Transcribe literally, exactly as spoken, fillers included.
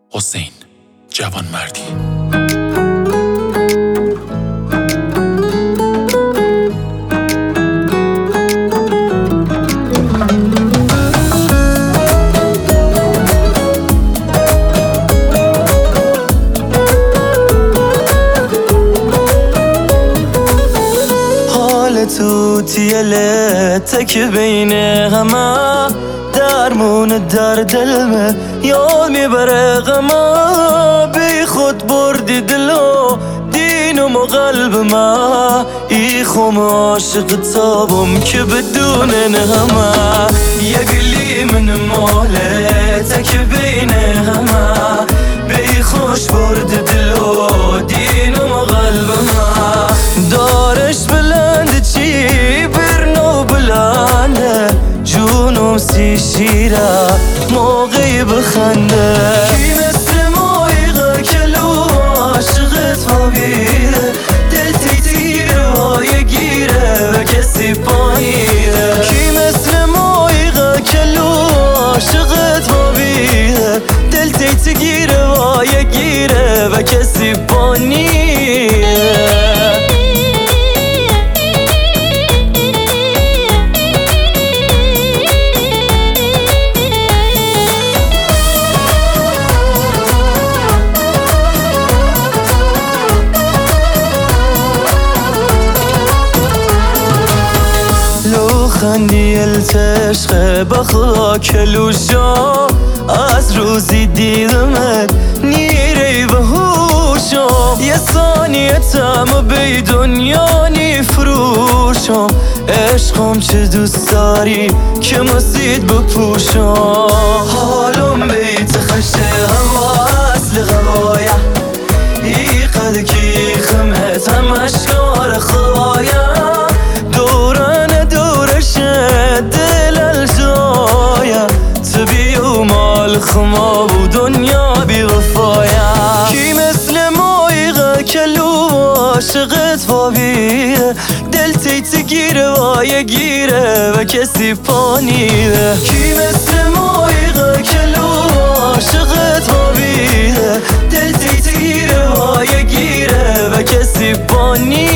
حسین جوانمردی. تو تیله تک بین همه درمون در دلمه یاد میبره غمه بی خود بردی دلو دینم و قلب ما ای خوم عاشق تابم که بدون همه یه گلی من ماله تک بین همه بی خوش برد دلو دینم و قلب ما دارش بلند چی برنو بلنده جونم سی شیره موقعی بخنده کی مثل مایقه کلو عاشقت خوابیده دل تیتیره وای گیره و کسی پاییده کی مثل مایقه کلو عاشقت خوابیده دل تیتیره وای گیره و کسی پاییده. خندی التشقه بخدا کلوشا از روزی دیدمت نیری به هوشم یه ثانیه تم بی دنیا نی فروشم عشقم چه دوست داری که مزید بپوشم حالم بیت خشته هوا اصل غوایا ای قد کی خمت هم اشکار خوایا دل الجایا تبی و مال خما و دنیا بی وفایا کی مثل مایقه کلو عاشقت وابیده دل تیت گیره وای گیره و کسی پانیده کی مثل مایقه کلو عاشقت وابیده دل تیت گیره وای گیره و کسی پانیده